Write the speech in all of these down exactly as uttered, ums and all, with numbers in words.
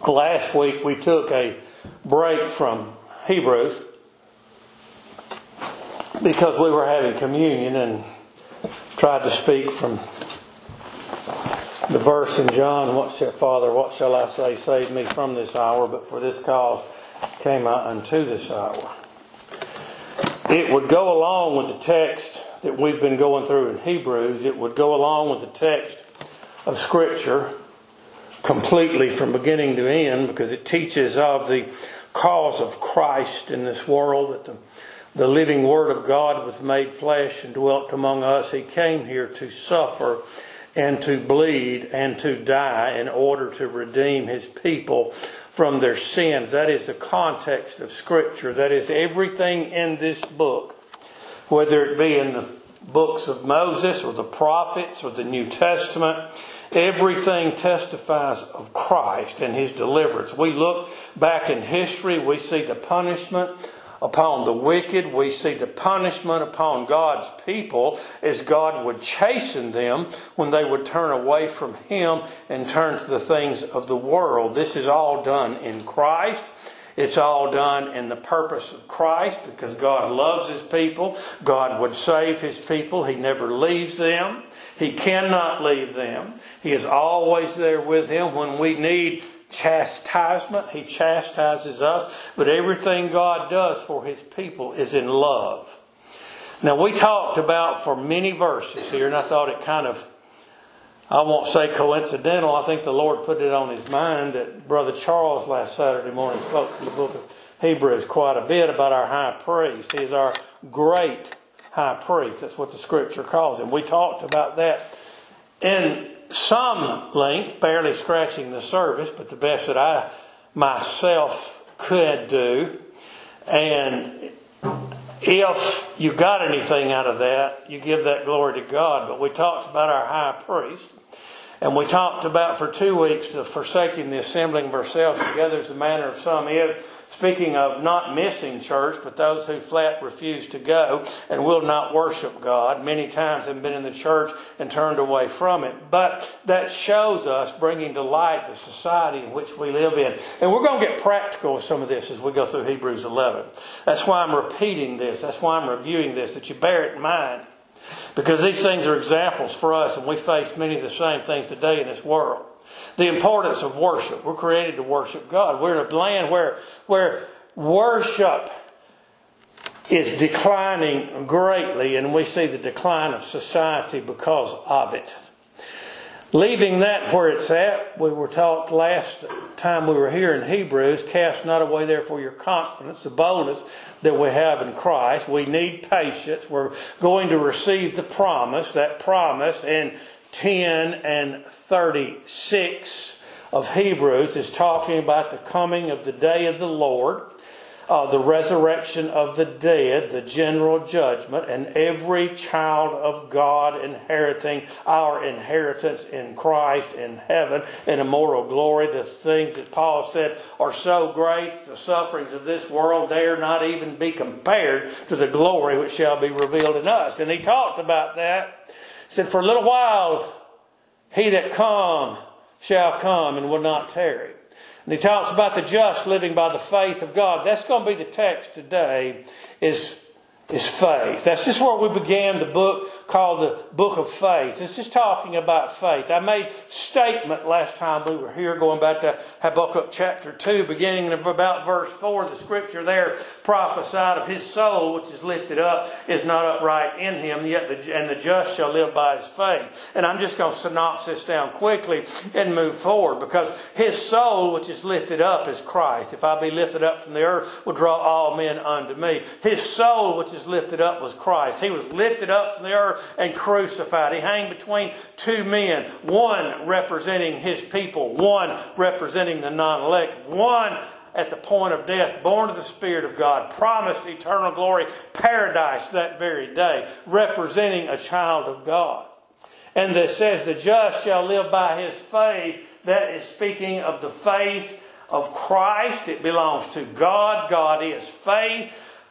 last week we took a break from Hebrews because we were having communion and tried to speak from the verse in John, what shall, Father, what shall I say? Save me from this hour, but for this cause came I unto this hour. It would go along with the text that we've been going through in Hebrews. It would go along with the text of Scripture completely from beginning to end, because it teaches of the cause of Christ in this world, that the, the living Word of God was made flesh and dwelt among us. He came here to suffer and to bleed and to die in order to redeem His people from their sins. That is the context of Scripture. That is everything in this book, whether it be in the books of Moses or the prophets or the New Testament. Everything testifies of Christ and His deliverance. We look back in history, we see the punishment upon the wicked. We see the punishment upon God's people as God would chasten them when they would turn away from Him and turn to the things of the world. This is all done in Christ. It's all done in the purpose of Christ, because God loves His people. God would save His people. He never leaves them. He cannot leave them. He is always there with them. When we need chastisement, He chastises us. But everything God does for His people is in love. Now, we talked about for many verses here, and I thought it kind of, I won't say coincidental. I think the Lord put it on His mind that Brother Charles last Saturday morning spoke from the book of Hebrews quite a bit about our high priest. He is our great high priest. That's what the Scripture calls him. We talked about that in some length, barely scratching the surface, but the best that I myself could do. And if you got anything out of that, you give that glory to God. But we talked about our high priest. And we talked about for two weeks the forsaking the assembling of ourselves together, as the manner of some is. Speaking of not missing church, but those who flat refuse to go and will not worship God. Many times have been in the church and turned away from it. But that shows us bringing to light the society in which we live in. And we're going to get practical with some of this as we go through Hebrews eleven. That's why I'm repeating this. That's why I'm reviewing this, that you bear it in mind. Because these things are examples for us, and we face many of the same things today in this world. The importance of worship. We're created to worship God. We're in a land where, where worship is declining greatly, and we see the decline of society because of it. Leaving that where it's at, we were taught last time we were here in Hebrews, cast not away therefore your confidence, the boldness that we have in Christ. We need patience. We're going to receive the promise, that promise in ten and thirty-six of Hebrews is talking about the coming of the day of the Lord, uh, the resurrection of the dead, the general judgment, and every child of God inheriting our inheritance in Christ in heaven in immortal glory. The things that Paul said are so great, the sufferings of this world dare not even be compared to the glory which shall be revealed in us. And he talked about that. He said, for a little while, he that come shall come and will not tarry. And he talks about the just living by the faith of God. That's going to be the text today, is, is faith. That's just where we began the book called the Book of Faith. It's just talking about faith. I made a statement last time we were here, going back to Habakkuk chapter two, beginning of about verse four. The Scripture there prophesied of his soul, which is lifted up, is not upright in him, yet the, and the just shall live by his faith. And I'm just going to synopsis this down quickly and move forward, because his soul, which is lifted up, is Christ. If I be lifted up from the earth, will draw all men unto me. His soul, which is lifted up, was Christ. He was lifted up from the earth and crucified. He hung between two men, one representing his people, one representing the non-elect, one at the point of death, born of the Spirit of God, promised eternal glory, paradise that very day, representing a child of God. And that says the just shall live by his faith. That is speaking of the faith of Christ. It belongs to God. God is faith.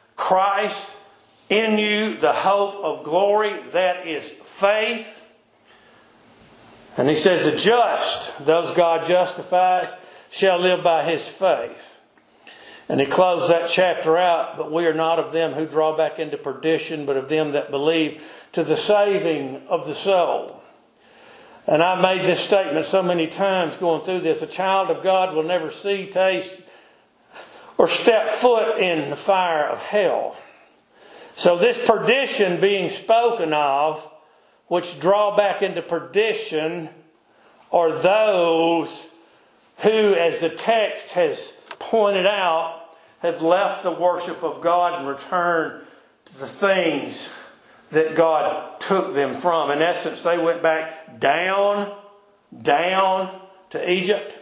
Christ in you, the hope of glory. That is faith. And he says the just, those God justifies, shall live by his faith. And he closed that chapter out, but we are not of them who draw back into perdition, but of them that believe to the saving of the soul. And I've made this statement so many times going through this. A child of God will never see, taste, or step foot in the fire of hell. So this perdition being spoken of, which draw back into perdition, are those who, as the text has pointed out, have left the worship of God and returned to the things that God took them from. In essence, they went back down, down to Egypt.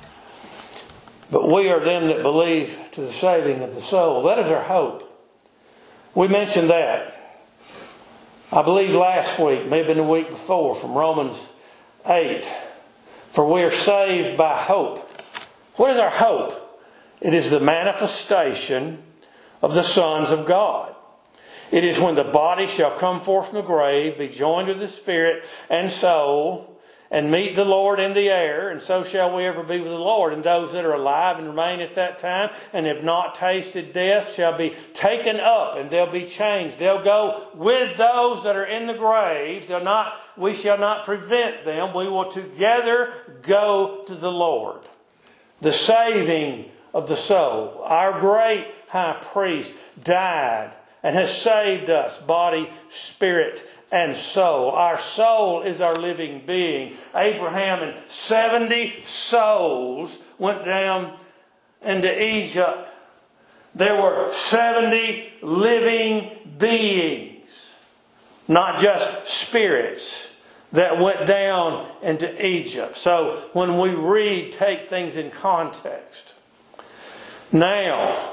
But we are them that believe to the saving of the soul. That is our hope. We mentioned that, I believe last week, maybe the week before, from Romans eight. For we are saved by hope. What is our hope? It is the manifestation of the sons of God. It is when the body shall come forth from the grave, be joined with the spirit and soul, and meet the Lord in the air, and so shall we ever be with the Lord. And those that are alive and remain at that time and have not tasted death shall be taken up, and they'll be changed. They'll go with those that are in the grave. They'll not, we shall not prevent them. We will together go to the Lord. The saving of the soul. Our great high priest died and has saved us, body, spirit, and soul. Our soul is our living being. Abraham and seventy souls went down into Egypt. There were seventy living beings, not just spirits, that went down into Egypt. So when we read, take things in context. Now,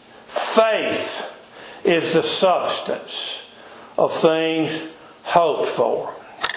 faith is the substance of things hoped for.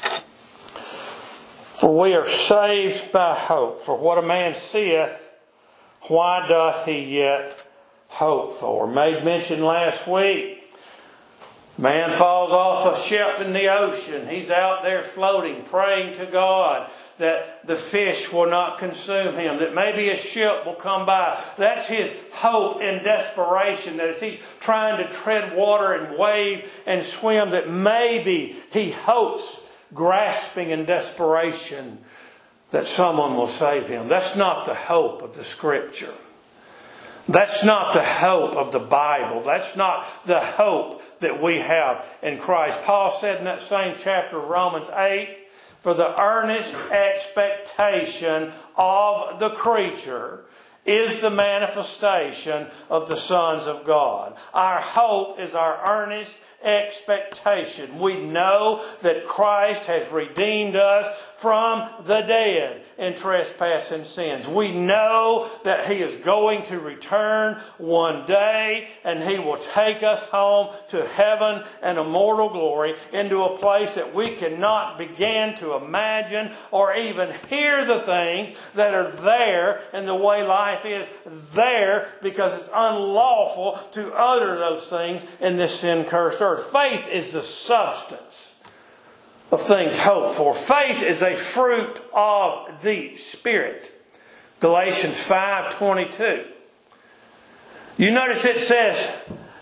For we are saved by hope. For what a man seeth, why doth he yet hope for? Made mention last week. Man falls off a ship in the ocean. He's out there floating, praying to God that the fish will not consume him, that maybe a ship will come by. That's his hope in desperation, that as he's trying to tread water and wade and swim, that maybe he hopes, grasping in desperation, that someone will save him. That's not the hope of the Scripture. That's not the hope of the Bible. That's not the hope that we have in Christ. Paul said in that same chapter of Romans eight, for the earnest expectation of the creature is the manifestation of the sons of God. Our hope is our earnest expectation. We know that Christ has redeemed us from the dead in trespass and sins. We know that He is going to return one day, and He will take us home to heaven and immortal glory, into a place that we cannot begin to imagine or even hear the things that are there in the way life is there, because it's unlawful to utter those things in this sin-cursed earth. Faith is the substance of things hoped for. Faith is a fruit of the Spirit. Galatians five twenty-two. You notice it says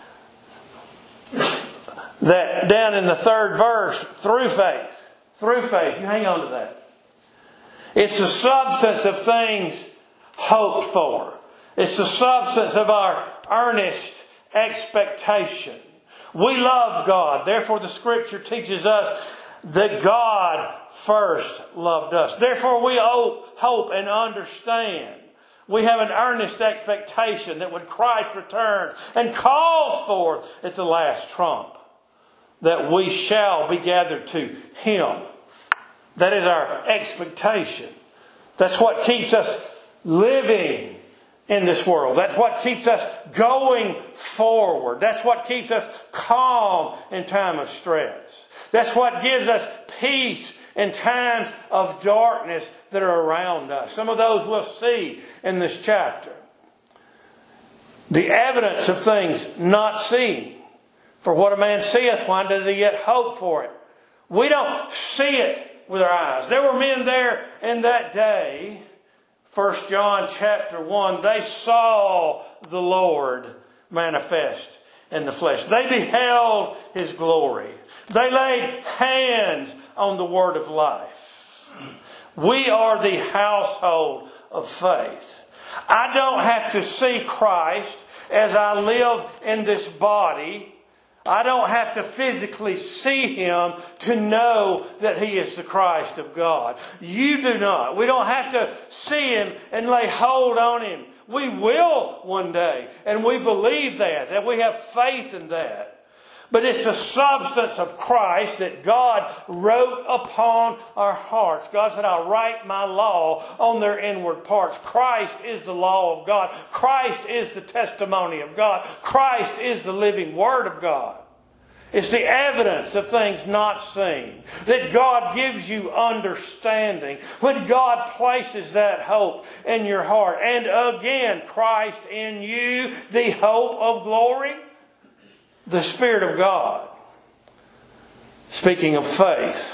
that down in the third verse, through faith. Through faith. You hang on to that. It's the substance of things hoped for. It's the substance of our earnest expectation. We love God. Therefore, the Scripture teaches us that God first loved us. Therefore, we hope and understand. We have an earnest expectation that when Christ returns and calls forth at the last trump, that we shall be gathered to Him. That is our expectation. That's what keeps us living in this world. That's what keeps us going forward. That's what keeps us calm in time of stress. That's what gives us peace in times of darkness that are around us. Some of those we'll see in this chapter. The evidence of things not seen. For what a man seeth, why doth he yet hope for it? We don't see it with our eyes. There were men there in that day First John chapter one, they saw the Lord manifest in the flesh. They beheld His glory. They laid hands on the word of life. We are the household of faith. I don't have to see Christ as I live in this body. I don't have to physically see Him to know that He is the Christ of God. You do not. We don't have to see Him and lay hold on Him. We will one day. And we believe that. That we have faith in that. But it's the substance of Christ that God wrote upon our hearts. God said, I'll write my law on their inward parts. Christ is the law of God. Christ is the testimony of God. Christ is the living Word of God. It's the evidence of things not seen. That God gives you understanding. When God places that hope in your heart. And again, Christ in you, the hope of glory. The Spirit of God. Speaking of faith.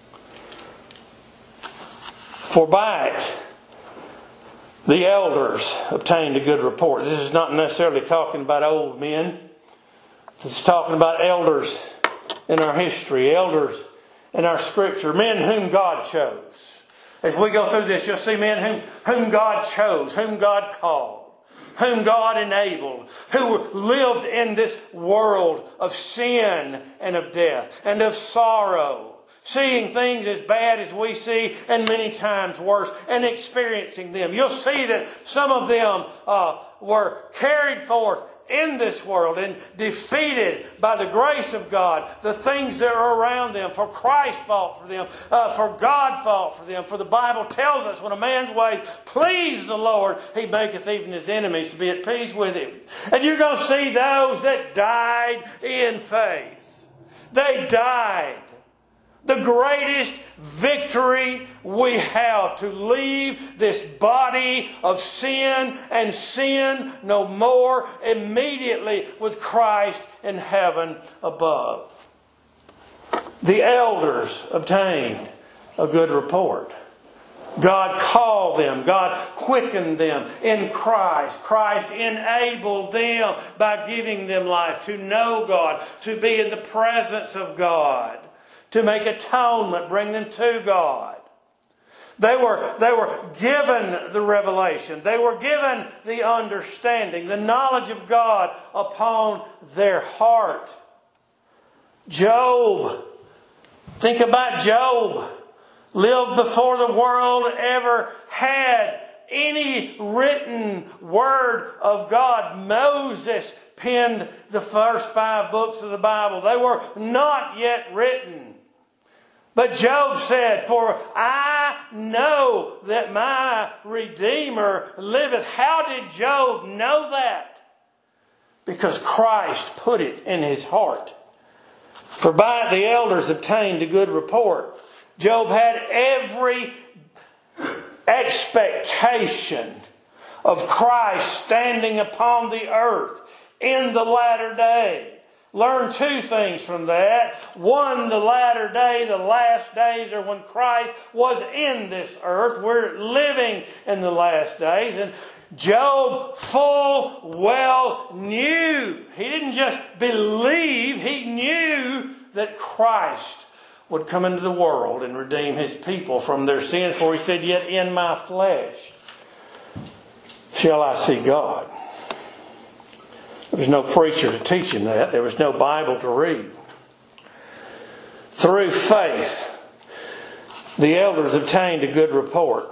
For by it, the elders obtained a good report. This is not necessarily talking about old men. This is talking about elders in our history. Elders in our Scripture. Men whom God chose. As we go through this, you'll see men whom, whom God chose. Whom God called. Whom God enabled, who lived in this world of sin and of death and of sorrow, seeing things as bad as we see and many times worse, and experiencing them. You'll see that some of them uh, were carried forth in this world and defeated by the grace of God, the things that are around them. For Christ fought for them, uh, for God fought for them. For the Bible tells us when a man's ways please the Lord, He maketh even his enemies to be at peace with him. And you're going to see those that died in faith. They died. The greatest victory we have to leave this body of sin and sin no more immediately with Christ in heaven above. The elders obtained a good report. God called them. God quickened them in Christ. Christ enabled them by giving them life to know God, to be in the presence of God. To make atonement, bring them to God. They were, they were given the revelation. They were given the understanding, the knowledge of God upon their heart. Job. Think about Job. Lived before the world ever had any written word of God. Moses penned the first five books of the Bible. They were not yet written. But Job said, for I know that my Redeemer liveth. How did Job know that? Because Christ put it in his heart. For by it the elders obtained a good report. Job had every expectation of Christ standing upon the earth in the latter day. Learn two things from that. One, the latter day, the last days are when Christ was in this earth. We're living in the last days. And Job full well knew. He didn't just believe. He knew that Christ would come into the world and redeem His people from their sins. For He said, yet in my flesh shall I see God. There was no preacher to teach him that. There was no Bible to read. Through faith, the elders obtained a good report.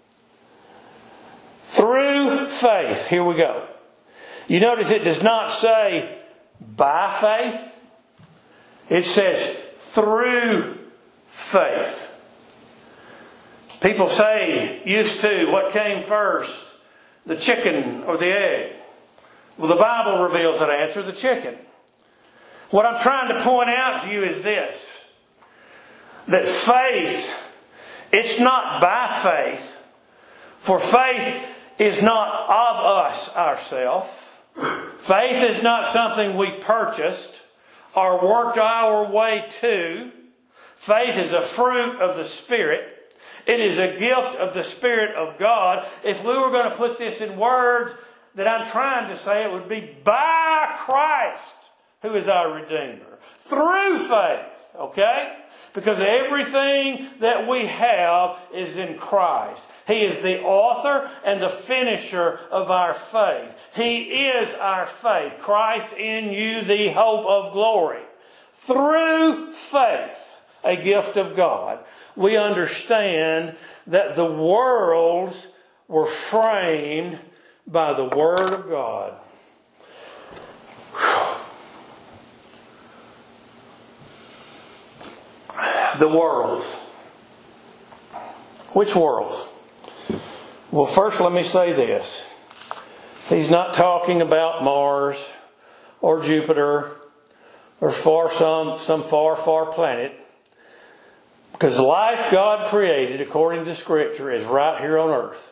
Through faith. Here we go. You notice it does not say by faith. It says through faith. People say, used to, what came first? The chicken or the egg? Well, the Bible reveals that answer, the chicken. What I'm trying to point out to you is this. That faith, it's not by faith. For faith is not of us ourselves. Faith is not something we purchased or worked our way to. Faith is a fruit of the Spirit. It is a gift of the Spirit of God. If we were going to put this in words that I'm trying to say, it would be by Christ, who is our Redeemer. Through faith. Okay? Because everything that we have is in Christ. He is the author and the finisher of our faith. He is our faith. Christ in you, the hope of glory. Through faith, a gift of God, we understand that the worlds were framed by the Word of God. The worlds. Which worlds? Well, first let me say this. He's not talking about Mars or Jupiter or far some, some far, far planet. Because the life God created, according to Scripture, is right here on earth.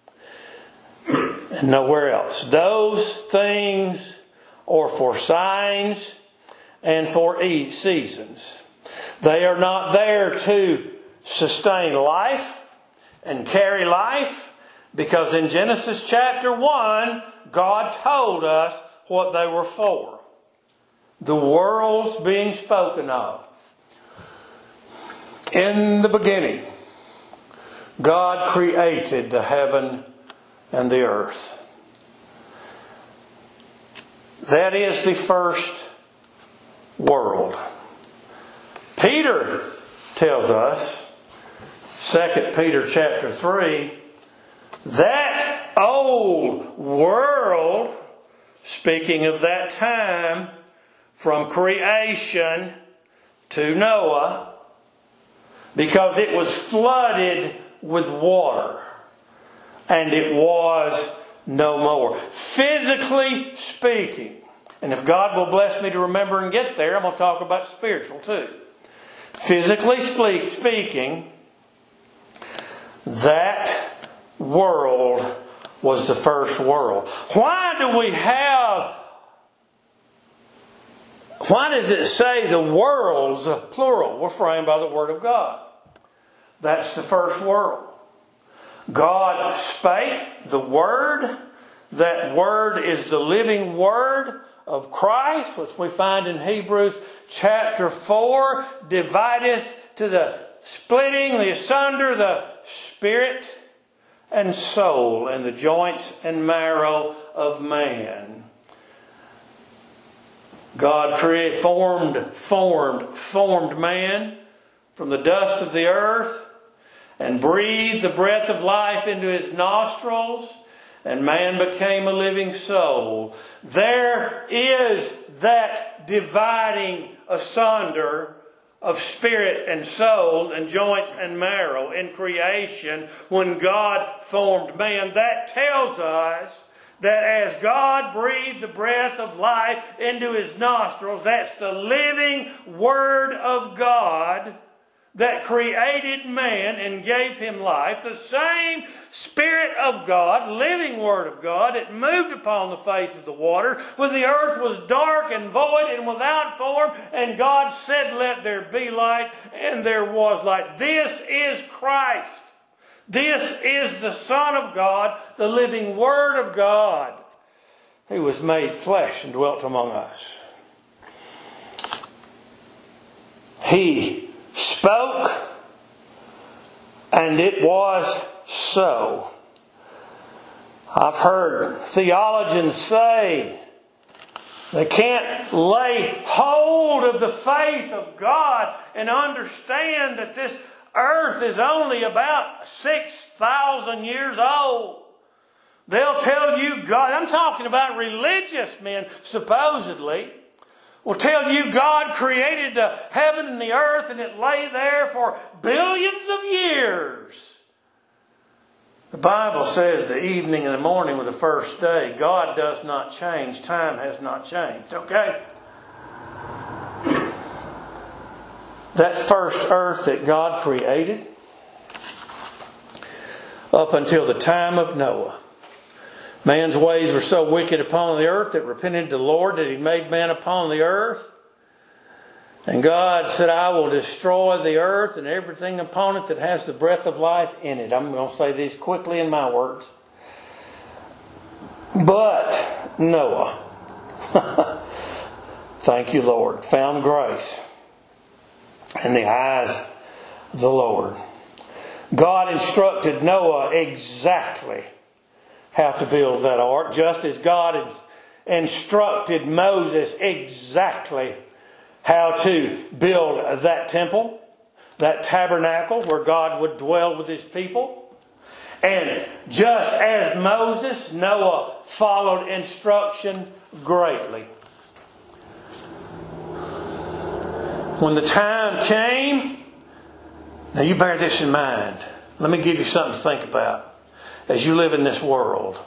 And nowhere else. Those things are for signs and for seasons. They are not there to sustain life and carry life, because in Genesis chapter one, God told us what they were for. The worlds being spoken of. In the beginning, God created the heaven and the earth. That is the first world. Peter tells us, Second Peter chapter three, that old world, speaking of that time, from creation to Noah, because it was flooded with water, and it was no more. Physically speaking, and if God will bless me to remember and get there, I'm going to talk about spiritual too. Physically speaking, that world was the first world. Why do we have, why does it say the worlds, plural, were framed by the Word of God? That's the first world. God spake the Word. That Word is the living Word of Christ, which we find in Hebrews chapter four, divideth to the splitting, the asunder, the spirit and soul, and the joints and marrow of man. God created, formed, formed, formed man from the dust of the earth, and breathed the breath of life into his nostrils, and man became a living soul. There is that dividing asunder of spirit and soul and joints and marrow in creation when God formed man. That tells us that as God breathed the breath of life into his nostrils, that's the living Word of God that created man and gave him life, the same Spirit of God, living Word of God, that moved upon the face of the water when the earth was dark and void and without form, and God said, "Let there be light," and there was light. This is Christ. This is the Son of God, the living Word of God, who was made flesh and dwelt among us. He spoke, and it was so. I've heard theologians say they can't lay hold of the faith of God and understand that this earth is only about six thousand years old. They'll tell you God, I'm talking about religious men, supposedly, will tell you God created the heaven and the earth and it lay there for billions of years. The Bible says the evening and the morning were the first day. God does not change. Time has not changed. Okay? That first earth that God created, up until the time of Noah, man's ways were so wicked upon the earth that repented to the Lord that He made man upon the earth. And God said, I will destroy the earth and everything upon it that has the breath of life in it. I'm going to say these quickly in my words. But Noah, thank you, Lord, found grace in the eyes of the Lord. God instructed Noah exactly how to build that ark, just as God instructed Moses exactly how to build that temple, that tabernacle where God would dwell with His people. And just as Moses, Noah followed instruction greatly. When the time came, now you bear this in mind. Let me give you something to think about as you live in this world.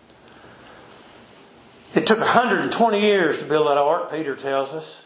It took one hundred twenty years to build that ark, Peter tells us.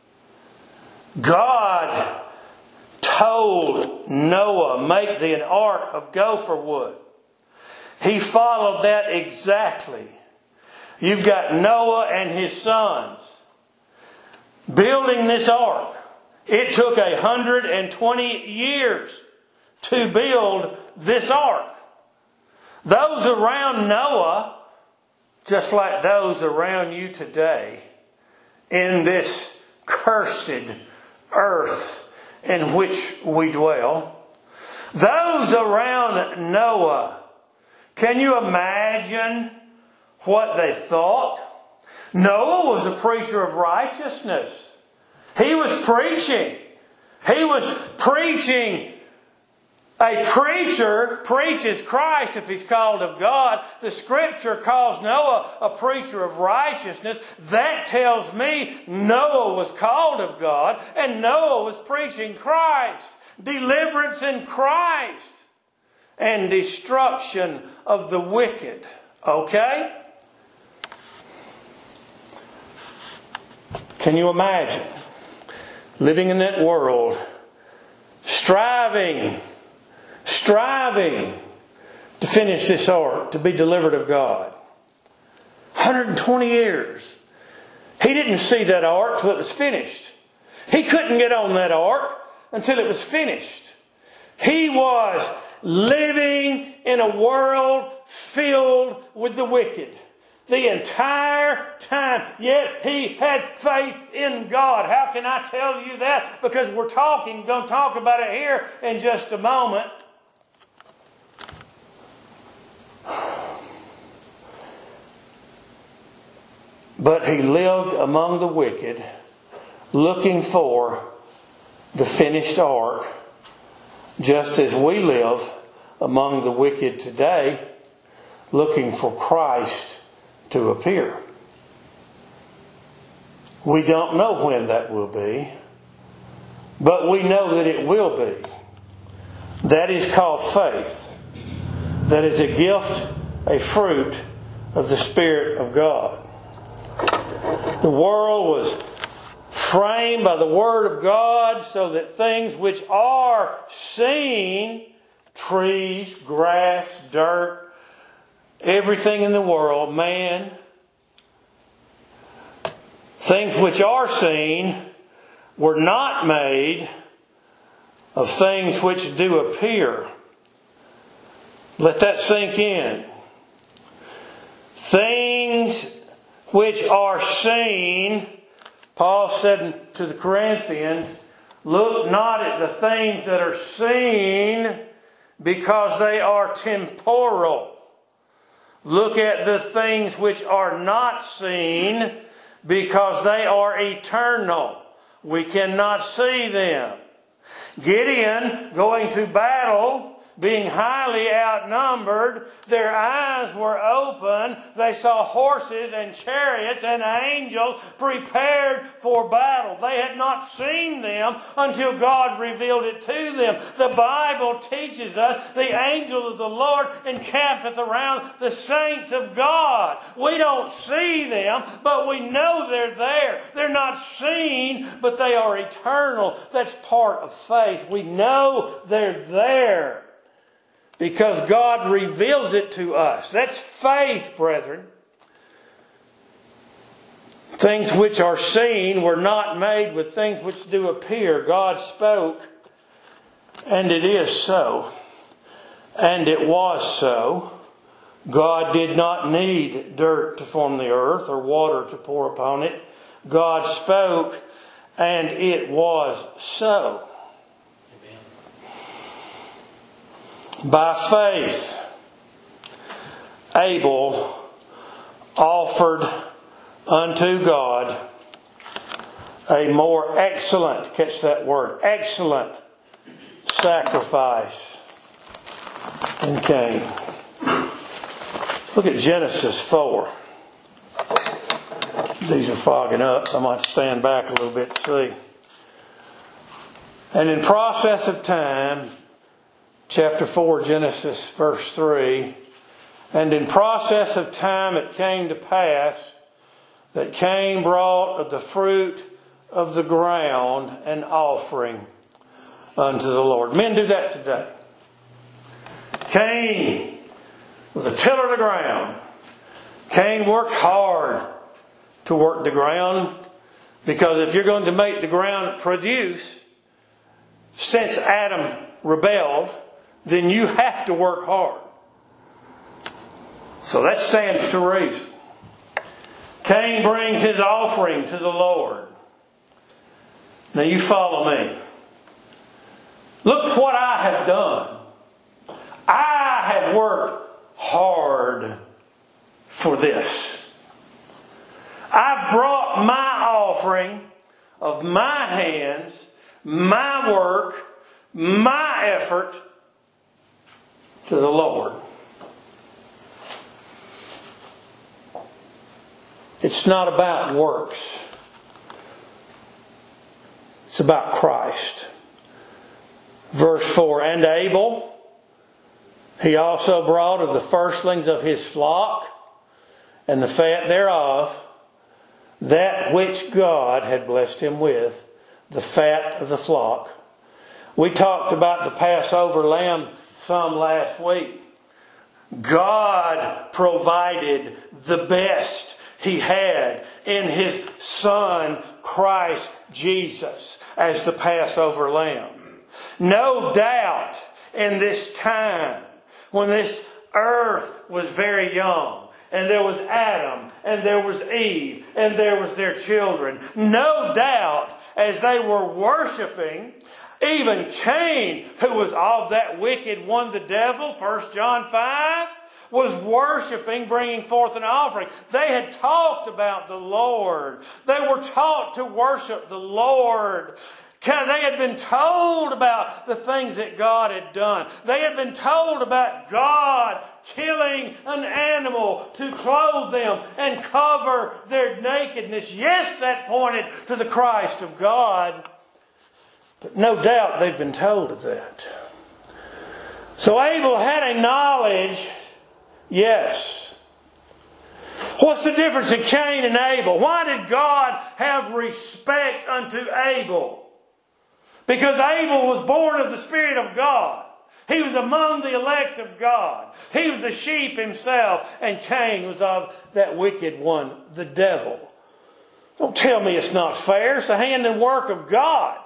God told Noah, make thee an ark of gopher wood. He followed that exactly. You've got Noah and his sons building this ark. It took one hundred twenty years to build this ark. Those around Noah, just like those around you today, in this cursed earth in which we dwell. Those around Noah, can you imagine what they thought? Noah was a preacher of righteousness. He was preaching. He was preaching. A preacher preaches Christ if he's called of God. The Scripture calls Noah a preacher of righteousness. That tells me Noah was called of God and Noah was preaching Christ. Deliverance in Christ and destruction of the wicked. Okay? Can you imagine living in that world, striving Striving to finish this ark, to be delivered of God. one hundred twenty years. He didn't see that ark till it was finished. He couldn't get on that ark until it was finished. He was living in a world filled with the wicked. The entire time. Yet he had faith in God. How can I tell you that? Because we're talking, going to talk about it here in just a moment. But he lived among the wicked, looking for the finished ark, just as we live among the wicked today, looking for Christ to appear. We don't know when that will be, but we know that it will be. That is called faith. That is a gift, a fruit of the Spirit of God. The world was framed by the Word of God so that things which are seen, trees, grass, dirt, everything in the world, man, things which are seen were not made of things which do appear. Let that sink in. Things which are seen, Paul said to the Corinthians, look not at the things that are seen because they are temporal. Look at the things which are not seen because they are eternal. We cannot see them. Gideon going to battle, being highly outnumbered, their eyes were open. They saw horses and chariots and angels prepared for battle. They had not seen them until God revealed it to them. The Bible teaches us the angel of the Lord encampeth around the saints of God. We don't see them, but we know they're there. They're not seen, but they are eternal. That's part of faith. We know they're there, because God reveals it to us. That's faith, brethren. Things which are seen were not made with things which do appear. God spoke, and it is so. And it was so. God did not need dirt to form the earth or water to pour upon it. God spoke, and it was so. Amen. By faith, Abel offered unto God a more excellent, catch that word, excellent sacrifice than Cain. Let's look at Genesis four. These are fogging up, so I might stand back a little bit to see. And in process of time, chapter four, Genesis, verse three, and in process of time it came to pass that Cain brought of the fruit of the ground an offering unto the Lord. Men do that today. Cain was a tiller of the ground. Cain worked hard to work the ground, because if you're going to make the ground produce, since Adam rebelled, then you have to work hard. So that stands to reason. Cain brings his offering to the Lord. Now you follow me. Look what I have done. I have worked hard for this. I brought my offering of my hands, my work, my effort to the Lord. It's not about works. It's about Christ. Verse four, and Abel, he also brought of the firstlings of his flock, and the fat thereof, that which God had blessed him with, the fat of the flock. We talked about the Passover lamb some last week. God provided the best He had in His Son, Christ Jesus, as the Passover lamb. No doubt in this time, when this earth was very young, and there was Adam, and there was Eve, and there was their children, no doubt as they were worshiping, even Cain, who was of that wicked one, the devil, First John five, was worshiping, bringing forth an offering. They had talked about the Lord. They were taught to worship the Lord. They had been told about the things that God had done. They had been told about God killing an animal to clothe them and cover their nakedness. Yes, that pointed to the Christ of God. But no doubt they've been told of that. So Abel had a knowledge, yes. What's the difference in Cain and Abel? Why did God have respect unto Abel? Because Abel was born of the Spirit of God. He was among the elect of God. He was a sheep himself. And Cain was of that wicked one, the devil. Don't tell me it's not fair. It's the hand and work of God.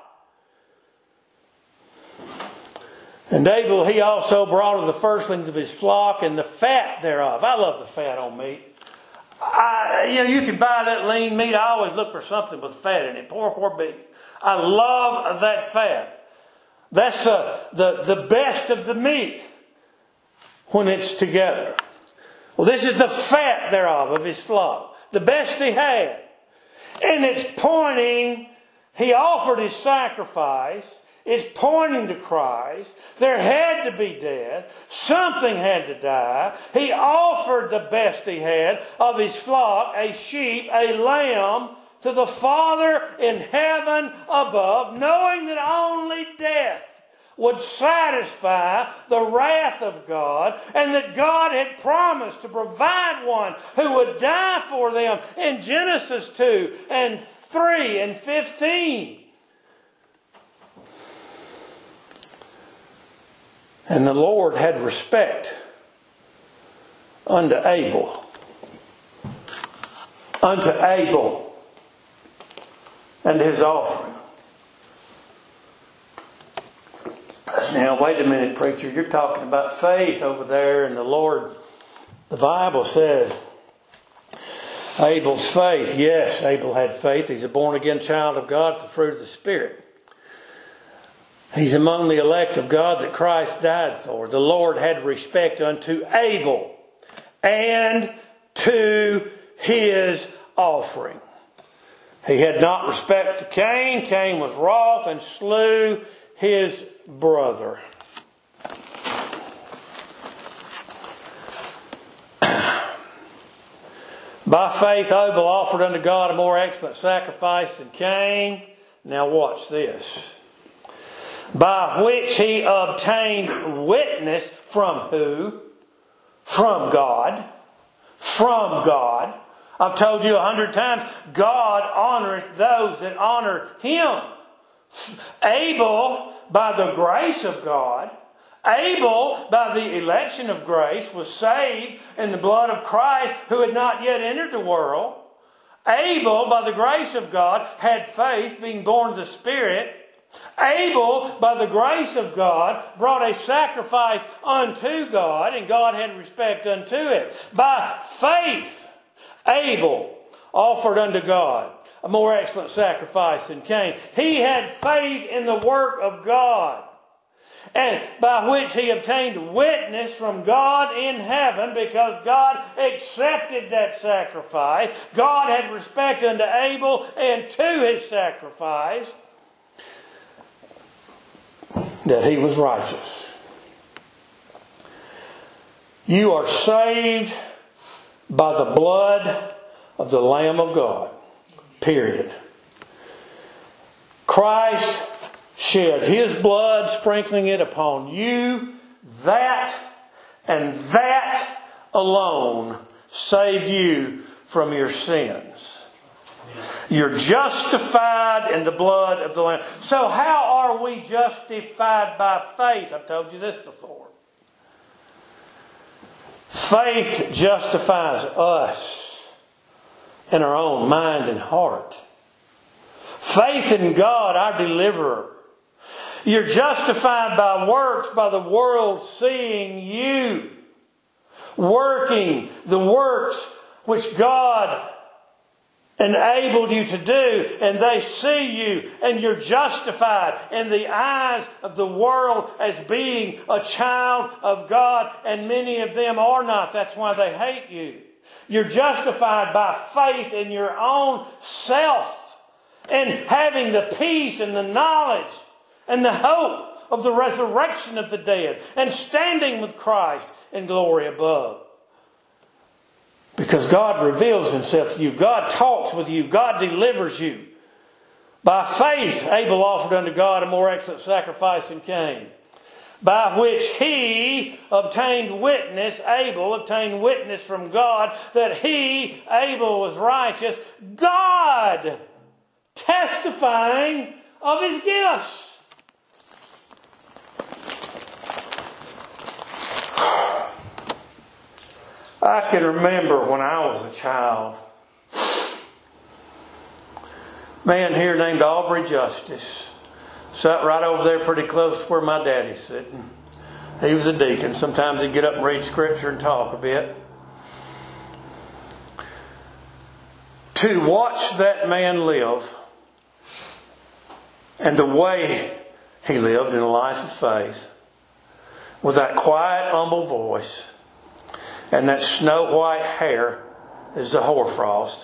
And Abel, he also brought of the firstlings of his flock and the fat thereof. I love the fat on meat. I, you know, you can buy that lean meat. I always look for something with fat in it, pork or beef. I love that fat. That's uh, the, the best of the meat when it's together. Well, this is the fat thereof of his flock. The best he had. And it's pointing, he offered his sacrifice. It's pointing to Christ. There had to be death. Something had to die. He offered the best he had of his flock, a sheep, a lamb, to the Father in heaven above, knowing that only death would satisfy the wrath of God, and that God had promised to provide one who would die for them in Genesis two and three and fifteen. And the Lord had respect unto Abel. Unto Abel. and his offering. Now, wait a minute, preacher. You're talking about faith over there, and the Lord, the Bible says, Abel's faith. Yes, Abel had faith. He's a born-again child of God, the fruit of the Spirit. He's among the elect of God that Christ died for. The Lord had respect unto Abel and to his offering. He had not respect to Cain. Cain was wroth and slew his brother. By faith Abel offered unto God a more excellent sacrifice than Cain. Now watch this. By which he obtained witness from who? From God. From God. I've told you a hundred times, God honoreth those that honor Him. Abel, by the grace of God, Abel, by the election of grace, was saved in the blood of Christ, who had not yet entered the world. Abel, by the grace of God, had faith, being born of the Spirit. Abel, by the grace of God, brought a sacrifice unto God, and God had respect unto it. By faith, Abel offered unto God a more excellent sacrifice than Cain. He had faith in the work of God, and by which he obtained witness from God in heaven, because God accepted that sacrifice. God had respect unto Abel and to his sacrifice, that he was righteous. You are saved by the blood of the Lamb of God. Period. Christ shed His blood, sprinkling it upon you. That and that alone saved you from your sins. You're justified in the blood of the Lamb. So how are we justified by faith? I've told you this before. Faith justifies us in our own mind and heart. Faith in God, our deliverer. You're justified by works, by the world seeing you working the works which God enabled you to do, and they see you, and you're justified in the eyes of the world as being a child of God, and many of them are not. That's why they hate you. You're justified by faith in your own self, and having the peace and the knowledge and the hope of the resurrection of the dead, and standing with Christ in glory above. Because God reveals Himself to you. God talks with you. God delivers you. By faith, Abel offered unto God a more excellent sacrifice than Cain, by which he obtained witness, Abel obtained witness from God, that he, Abel, was righteous. God testifying of His gifts. I can remember when I was a child, a man here named Aubrey Justice sat right over there pretty close to where my daddy's sitting. He was a deacon. Sometimes he'd get up and read Scripture and talk a bit. To watch that man live, and the way he lived in a life of faith, with that quiet, humble voice, and that snow white hair as the hoarfrost.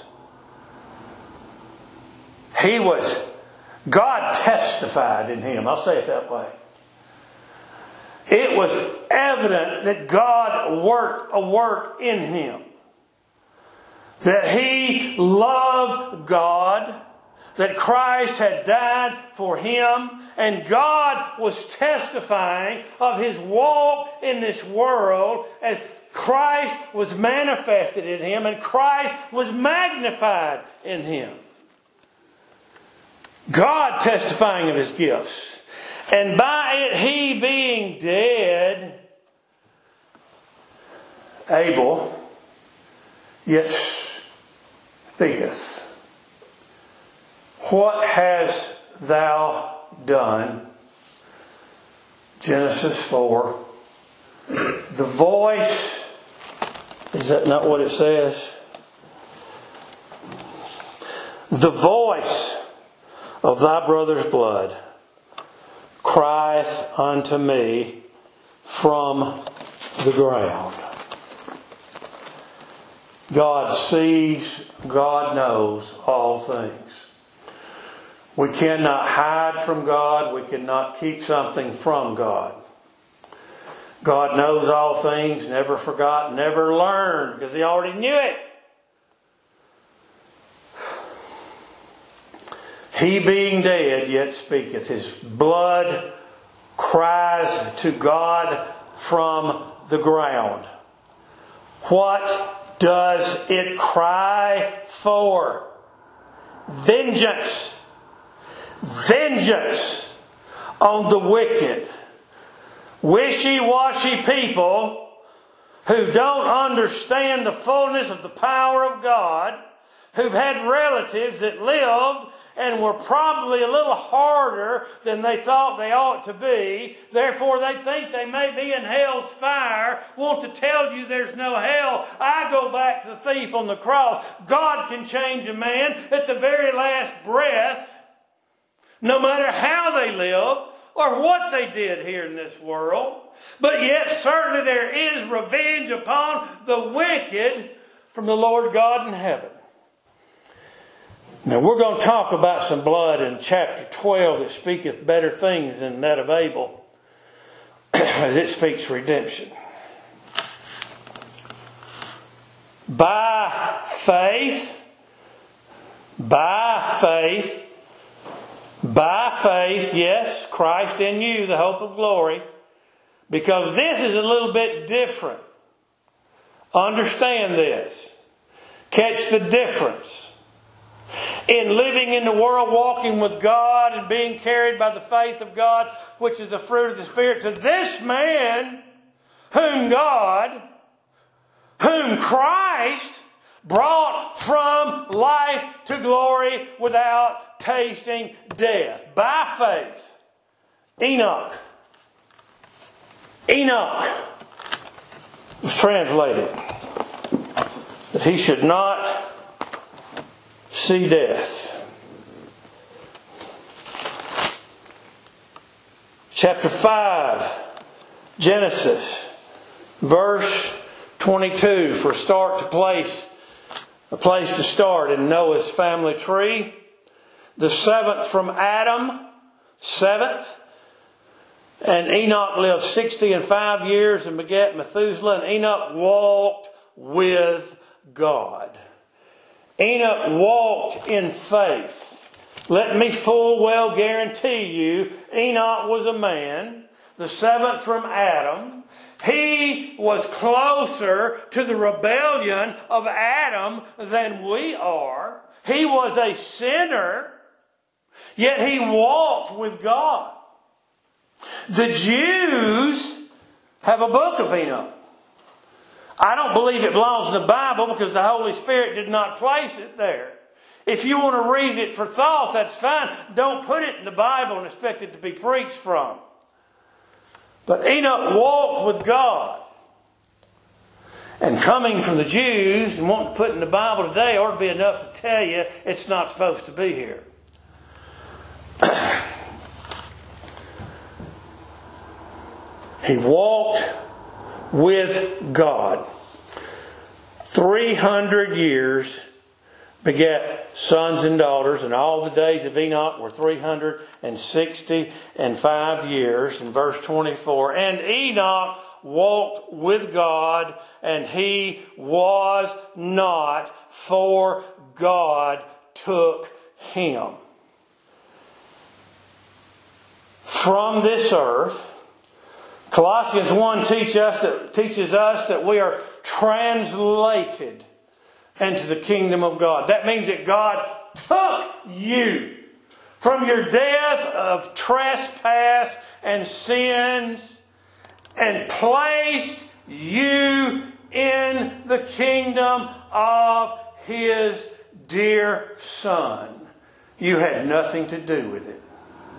He was, God testified in him. I'll say it that way. It was evident that God worked a work in him. That he loved God. That Christ had died for him. And God was testifying of His walk in this world as Christ was manifested in him, and Christ was magnified in him. God testifying of His gifts. And by it he being dead, Abel yet speaketh. What hast thou done? Genesis four. The voice, is that not what it says? The voice of thy brother's blood crieth unto me from the ground. God sees, God knows all things. We cannot hide from God. We cannot keep something from God. God knows all things, never forgot, never learned, because He already knew it. He being dead yet speaketh. His blood cries to God from the ground. What does it cry for? Vengeance. Vengeance on the wicked. Wishy-washy people who don't understand the fullness of the power of God, who've had relatives that lived and were probably a little harder than they thought they ought to be. Therefore, they think they may be in hell's fire. Want to tell you there's no hell. I go back to the thief on the cross. God can change a man at the very last breath, no matter how they live or what they did here in this world. But yet, certainly there is revenge upon the wicked from the Lord God in heaven. Now we're going to talk about some blood in chapter twelve that speaketh better things than that of Abel, as it speaks redemption. By faith, by faith, by faith, yes, Christ in you, the hope of glory, because this is a little bit different. Understand this. Catch the difference. In living in the world, walking with God and being carried by the faith of God, which is the fruit of the Spirit, to this man whom God, whom Christ brought from life to glory without tasting death. By faith. Enoch. Enoch was translated that he should not see death. Chapter five, Genesis, verse twenty-two, for start to place, a place to start in Noah's family tree. The seventh from Adam, seventh. And Enoch lived sixty and five years and begat Methuselah. And Enoch walked with God. Enoch walked in faith. Let me full well guarantee you, Enoch was a man, the seventh from Adam. He was closer to the rebellion of Adam than we are. He was a sinner, yet he walked with God. The Jews have a book of Enoch. I don't believe it belongs in the Bible because the Holy Spirit did not place it there. If you want to read it for thought, that's fine. Don't put it in the Bible and expect it to be preached from. But Enoch walked with God. And coming from the Jews and wanting to put it in the Bible today ought to be enough to tell you it's not supposed to be here. He walked with God. Three hundred years begat sons and daughters, and all the days of Enoch were three hundred sixty and five years. In verse twenty-four, and Enoch walked with God, and he was not, for God took him. From this earth, Colossians one teach us that, teaches us that we are translated into the kingdom of God. That means that God took you from your death of trespass and sins and placed you in the kingdom of His dear Son, you had nothing to do with it.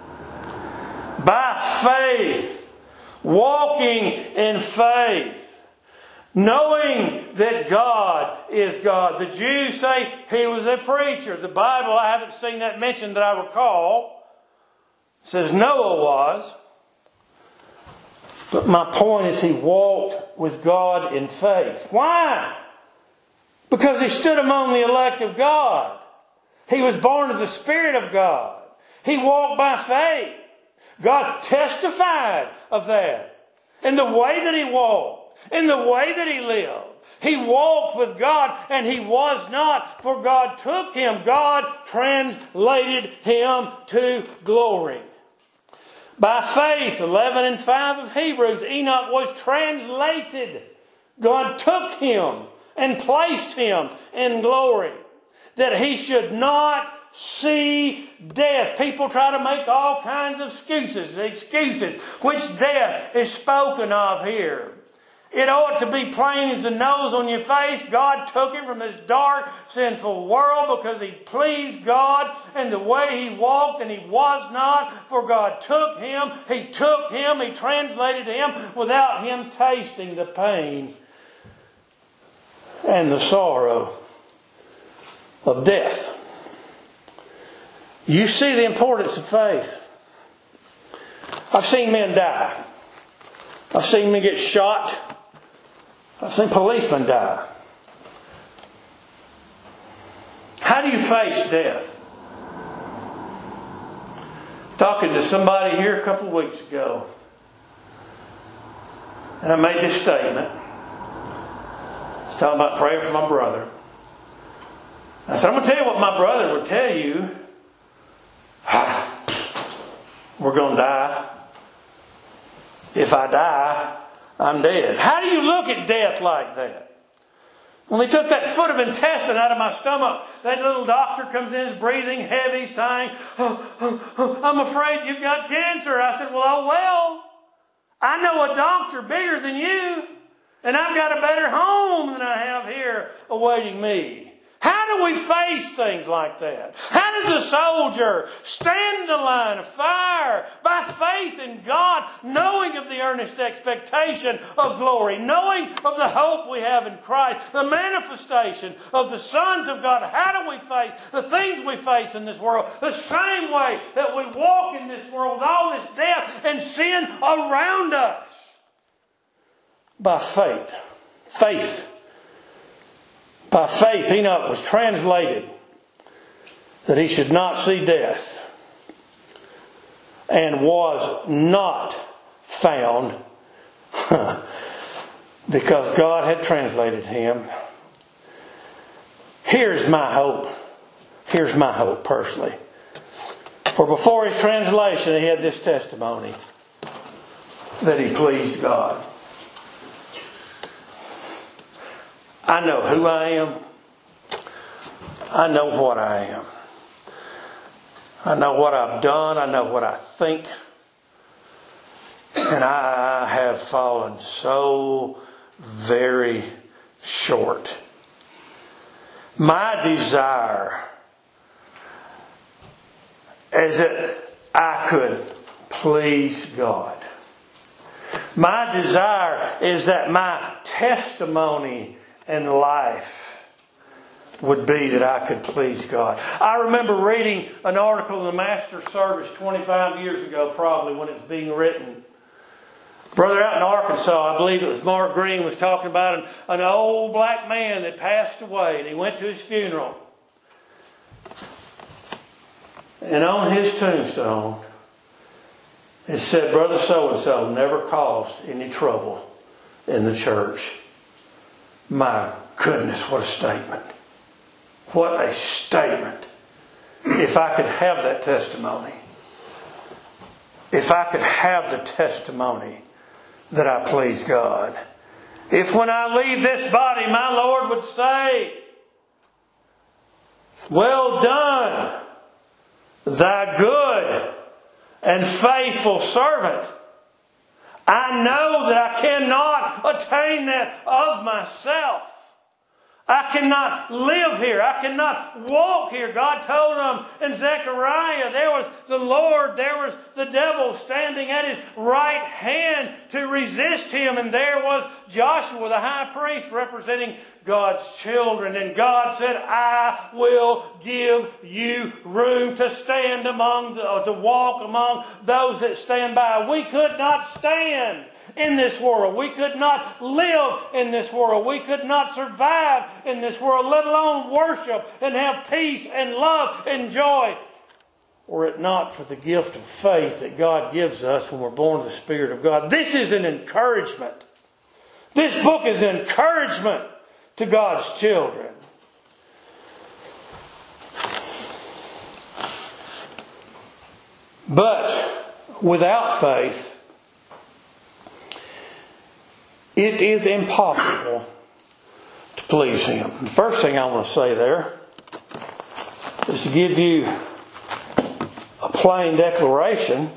By faith, walking in faith, knowing that God is God. The Jews say he was a preacher. The Bible, I haven't seen that mentioned that I recall. It says Noah was. But my point is he walked with God in faith. Why? Because he stood among the elect of God. He was born of the Spirit of God. He walked by faith. God testified of that. In the way that he walked. In the way that he lived. He walked with God and he was not, for God took him. God translated him to glory. By faith, eleven and five of Hebrews, Enoch was translated. God took him and placed him in glory, that he should not see death. People try to make all kinds of excuses, excuses, which death is spoken of here. It ought to be plain as the nose on your face. God took him from this dark, sinful world because he pleased God and the way he walked, and he was not, for God took him. He took him. He translated him without him tasting the pain and the sorrow of death. You see the importance of faith. I've seen men die. I've seen men get shot. I've seen policemen die. How do you face death? Talking to somebody here a couple of weeks ago, and I made this statement. I was talking about praying for my brother. I said, I'm going to tell you what my brother would tell you. We're going to die. If I die, I'm dead. How do you look at death like that? When they took that foot of intestine out of my stomach, that little doctor comes in, is breathing heavy, saying, oh, oh, oh, I'm afraid you've got cancer. I said, well, oh well. I know a doctor bigger than you, and I've got a better home than I have here awaiting me. How do we face things like that? How does a soldier stand in the line of fire by faith in God, knowing of the earnest expectation of glory, knowing of the hope we have in Christ, the manifestation of the sons of God? How do we face the things we face in this world? The same way that we walk in this world with all this death and sin around us. By faith. Faith. By faith, Enoch was translated that he should not see death, and was not found because God had translated him. Here's my hope. Here's my hope personally. For before his translation, he had this testimony that he pleased God. I know who I am. I know what I am. I know what I've done. I know what I think. And I have fallen so very short. My desire is that I could please God. My desire is that my testimony in life would be that I could please God. I remember reading an article in the Master Service twenty-five years ago, probably, when it was being written. Brother out in Arkansas, I believe it was Mark Green, was talking about an, an old black man that passed away, and he went to his funeral. And on his tombstone, it said, Brother so-and-so never caused any trouble in the church. My goodness, what a statement. What a statement. If I could have that testimony. If I could have the testimony that I please God. If when I leave this body, my Lord would say, well done, thy good and faithful servant. I know that I cannot attain that of myself. I cannot live here. I cannot walk here. God told them in Zechariah, there was the Lord, there was the devil standing at His right hand to resist Him. And there was Joshua, the high priest, representing God's children. And God said, I will give you room to stand among, the, to walk among those that stand by. We could not stand in this world. We could not live in this world. We could not survive in this world, let alone worship and have peace and love and joy, were it not for the gift of faith that God gives us when we're born of the Spirit of God. This is an encouragement. This book is an encouragement to God's children. But without faith, it is impossible to please Him. The first thing I want to say there is to give you a plain declaration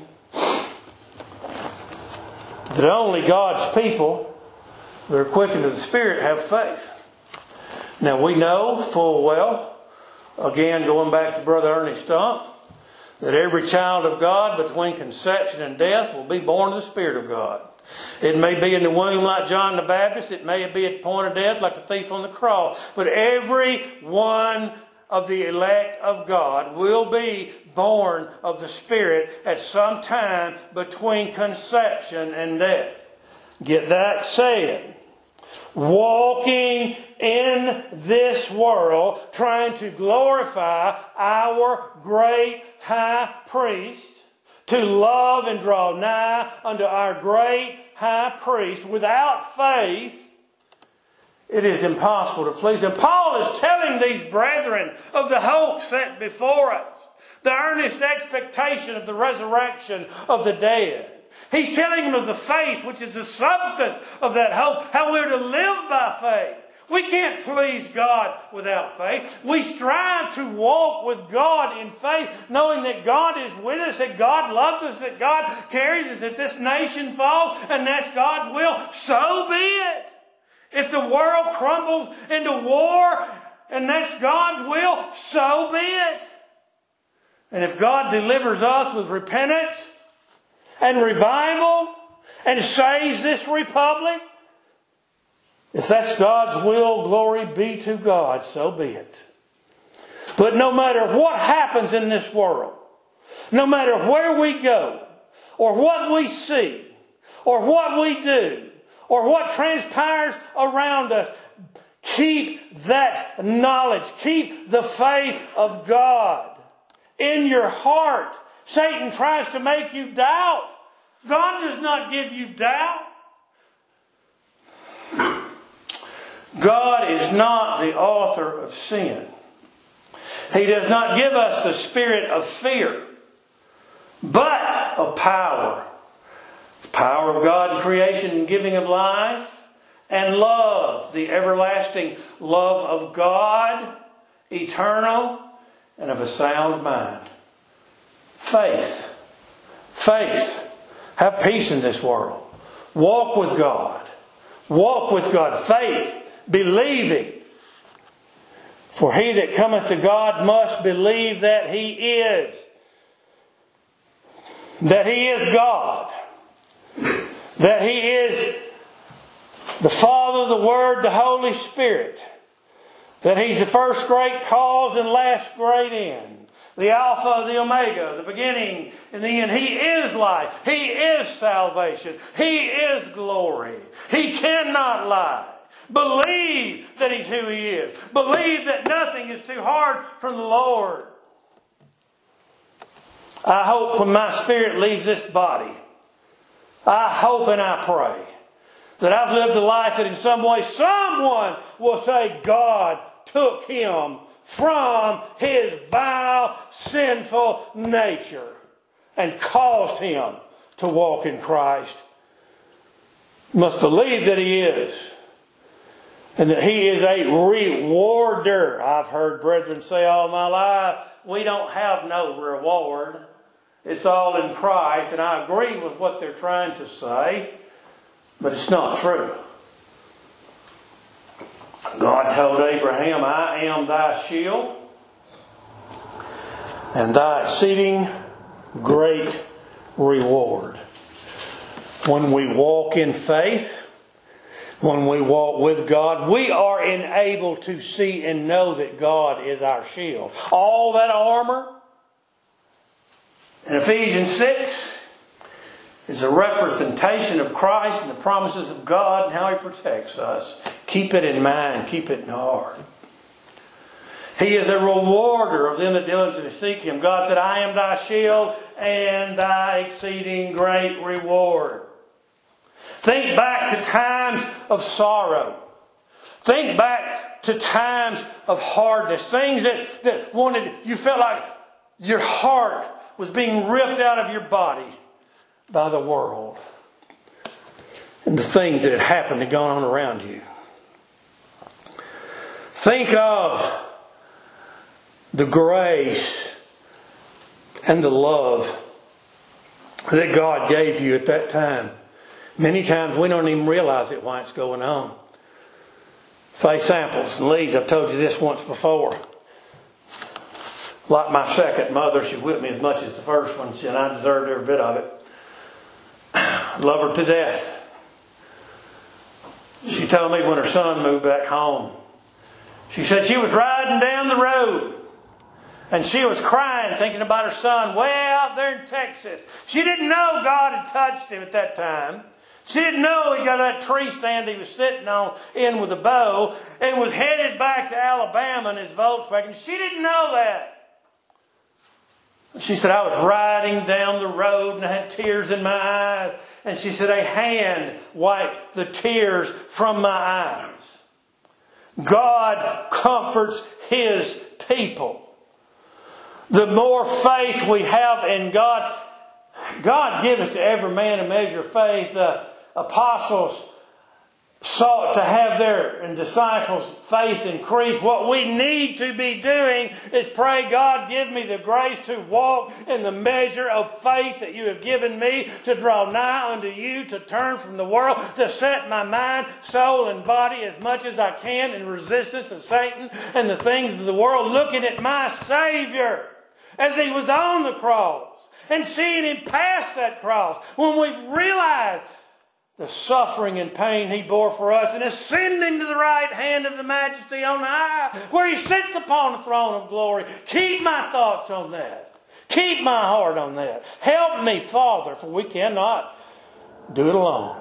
that only God's people that are quickened to the Spirit have faith. Now we know full well, again going back to Brother Ernie Stump, that every child of God between conception and death will be born of the Spirit of God. It may be in the womb like John the Baptist. It may be at the point of death like the thief on the cross. But every one of the elect of God will be born of the Spirit at some time between conception and death. Get that said. Walking in this world, trying to glorify our great high priest, to love and draw nigh unto our great high priest. Without faith, it is impossible to please Him. Paul is telling these brethren of the hope set before us, the earnest expectation of the resurrection of the dead. He's telling them of the faith, which is the substance of that hope, how we're to live by faith. We can't please God without faith. We strive to walk with God in faith, knowing that God is with us, that God loves us, that God carries us. If this nation falls and that's God's will, so be it. If the world crumbles into war and that's God's will, so be it. And if God delivers us with repentance and revival and saves this republic, if that's God's will, glory be to God, so be it. But no matter what happens in this world, no matter where we go, or what we see, or what we do, or what transpires around us, keep that knowledge, keep the faith of God in your heart. Satan tries to make you doubt. God does not give you doubt. God is not the author of sin. He does not give us the spirit of fear, but of power. The power of God in creation and giving of life, and love, the everlasting love of God, eternal, and of a sound mind. Faith. Faith. Have peace in this world. Walk with God. Walk with God. Faith. Believing. For he that cometh to God must believe that He is. That He is God. That He is the Father, the Word, the Holy Spirit. That He's the first great cause and last great end. The Alpha, the Omega, the beginning and the end. He is life. He is salvation. He is glory. He cannot lie. Believe that He's who He is. Believe that nothing is too hard for the Lord. I hope when my spirit leaves this body, I hope and I pray that I've lived a life that in some way someone will say God took him from his vile, sinful nature and caused him to walk in Christ. Must believe that He is. And that He is a rewarder. I've heard brethren say all my life, we don't have no reward. It's all in Christ. And I agree with what they're trying to say. But it's not true. God told Abraham, I am thy shield and thy exceeding great reward. When we walk in faith, when we walk with God, we are enabled to see and know that God is our shield. All that armor in Ephesians six is a representation of Christ and the promises of God and how He protects us. Keep it in mind. Keep it in heart. He is a rewarder of them that diligently seek Him. God said, I am thy shield and thy exceeding great reward. Think back to times of sorrow. Think back to times of hardness. Things that, that wanted, you felt like your heart was being ripped out of your body by the world. And the things that had happened and gone on around you. Think of the grace and the love that God gave you at that time. Many times we don't even realize it while it's going on. Faith Samples and Lee's, I've told you this once before. Like my second mother, she whipped me as much as the first one, and I deserved every bit of it. Love her to death. She told me when her son moved back home, she said she was riding down the road and she was crying, thinking about her son way out there in Texas. She didn't know God had touched him at that time. She didn't know he got that tree stand he was sitting on in with a bow and was headed back to Alabama in his Volkswagen. She didn't know that. She said, I was riding down the road and I had tears in my eyes. And she said, a hand wiped the tears from my eyes. God comforts His people. The more faith we have in God, God giveth to every man a measure of faith. Uh, apostles sought to have their and disciples' faith increase. What we need to be doing is pray, God, give me the grace to walk in the measure of faith that you have given me, to draw nigh unto you, to turn from the world, to set my mind, soul, and body as much as I can in resistance to Satan and the things of the world, looking at my Savior as He was on the cross and seeing Him pass that cross. When we've realized the suffering and pain He bore for us, and ascending to the right hand of the Majesty on high, where He sits upon the throne of glory. Keep my thoughts on that. Keep my heart on that. Help me, Father, for we cannot do it alone.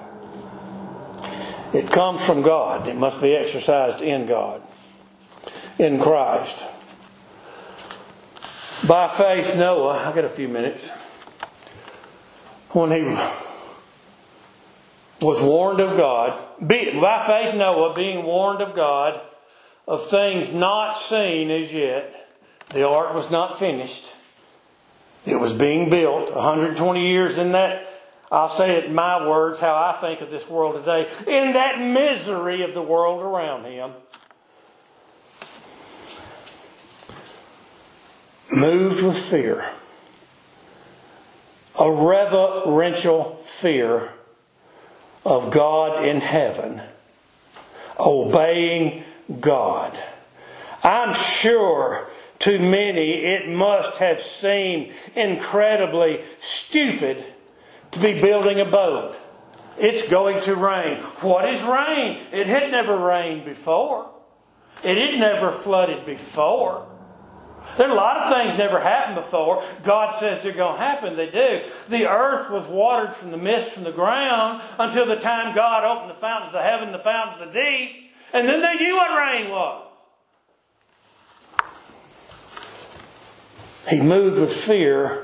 It comes from God. It must be exercised in God, in Christ. By faith, Noah, I've got a few minutes, when he was warned of God, by faith Noah, being warned of God of things not seen as yet. The ark was not finished. It was being built. one hundred twenty years in that, I'll say it in my words, how I think of this world today, in that misery of the world around him. Moved with fear. A reverential fear of God in heaven, obeying God. I'm sure to many it must have seemed incredibly stupid to be building a boat. It's going to rain. What is rain? It had never rained before. It had never flooded before. There are a lot of things never happened before. God says they're going to happen. They do. The earth was watered from the mist from the ground until the time God opened the fountains of the heaven, the fountains of the deep. And then they knew what rain was. He moved with fear.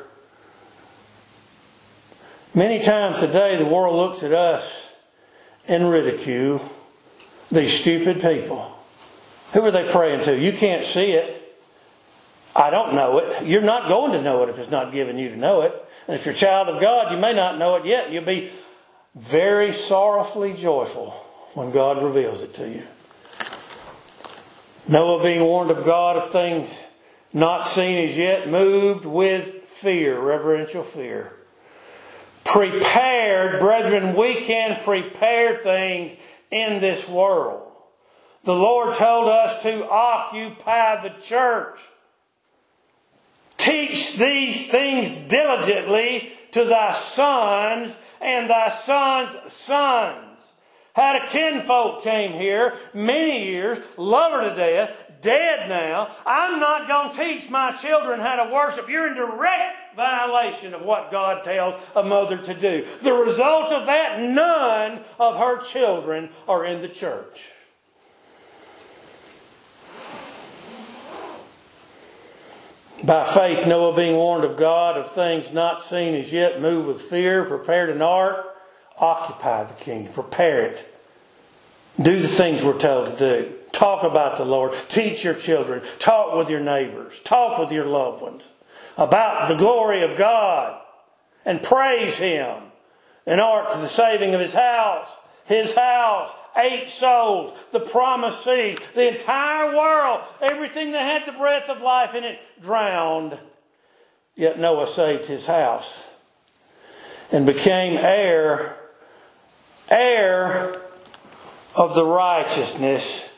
Many times today the world looks at us in ridicule. These stupid people. Who are they praying to? You can't see it. I don't know it. You're not going to know it if it's not given you to know it. And if you're a child of God, you may not know it yet. You'll be very sorrowfully joyful when God reveals it to you. Noah, being warned of God of things not seen as yet, moved with fear, reverential fear. Prepared, brethren, we can prepare things in this world. The Lord told us to occupy the church. Teach these things diligently to thy sons and thy sons' sons. Had a kinfolk came here many years, love her to death, dead now. I'm not going to teach my children how to worship. You're in direct violation of what God tells a mother to do. The result of that, none of her children are in the church. By faith, Noah, being warned of God of things not seen as yet, moved with fear, prepared an ark, occupied the kingdom, prepare it. Do the things we're told to do. Talk about the Lord. Teach your children. Talk with your neighbors. Talk with your loved ones about the glory of God. And praise Him. An ark to the saving of His house. His house. Eight souls. The promised seed. The entire world. Everything that had the breath of life in it drowned. Yet Noah saved his house. And became heir. Heir of the righteousness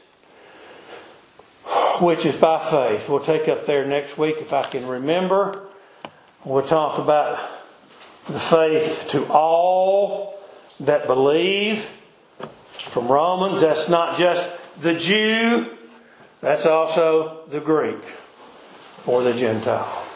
which is by faith. We'll take up there next week if I can remember. We'll talk about the faith to all that believe. From Romans, that's not just the Jew, that's also the Greek or the Gentile.